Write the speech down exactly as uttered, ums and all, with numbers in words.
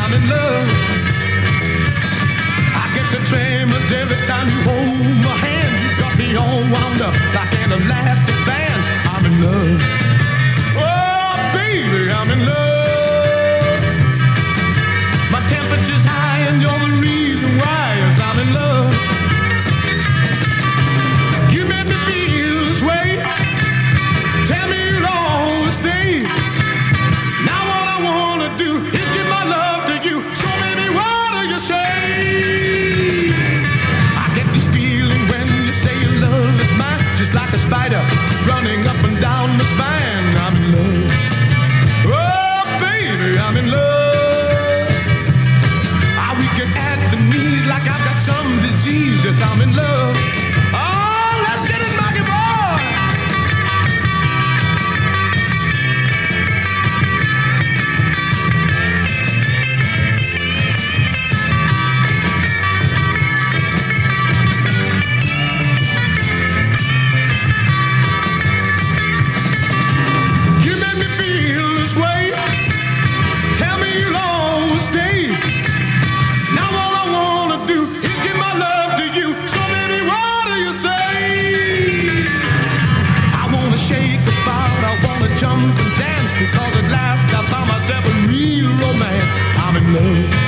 I'm in love. I get the tremors every time you hold my hand. You got me all wound up like an elastic band. I'm in love. Oh, baby, I'm in love. My temperature's high and you're the reason why. Yes, I'm in love. You made me feel this way. Tell me you'll always stay. Now what I wanna do is give my love to you. So baby, what do you say? I get this feeling when you say your love is mine, just like a spider running up and down my spine. I'm in love. Oh, baby, I'm in love. Ah, we can add the knees like I've got some disease. Yes, I'm in love. Oh, let's get it, Maggie boy. You made me feel this way. Tell me you'll always stay. Now all I wanna do is give my love to you. So baby, what do you say? I wanna shake about, I wanna jump and dance, because at last I found myself a real romance. I'm in love.